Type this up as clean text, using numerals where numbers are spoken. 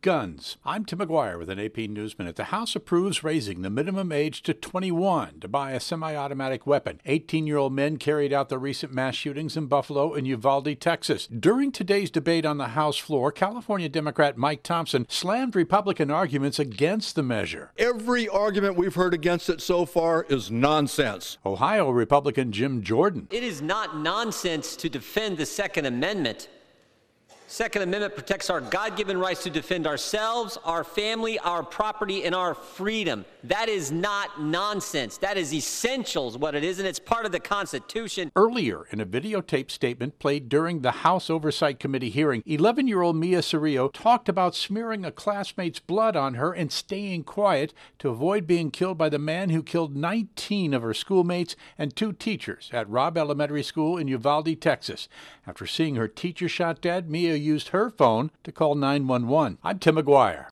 guns. I'm Tim McGuire with an AP News Minute. The House approves raising the minimum age to 21 to buy a semi-automatic weapon. 18-year-old men carried out the recent mass shootings in Buffalo and Uvalde, Texas. During today's debate on the House floor, California Democrat Mike Thompson slammed Republican arguments against the measure. Every argument we've heard against it so far is nonsense. Ohio Republican Jim Jordan. It is not nonsense to defend the Second Amendment. Second Amendment protects our God-given rights to defend ourselves, our family, our property, and our freedom. That is not nonsense. That is essentials, what it is, and it's part of the Constitution. Earlier, in a videotaped statement played during the House Oversight Committee hearing, 11-year-old Mia Cirillo talked about smearing a classmate's blood on her and staying quiet to avoid being killed by the man who killed 19 of her schoolmates and 2 teachers at Robb Elementary School in Uvalde, Texas. After seeing her teacher shot dead, Mia used her phone to call 911. I'm Tim McGuire.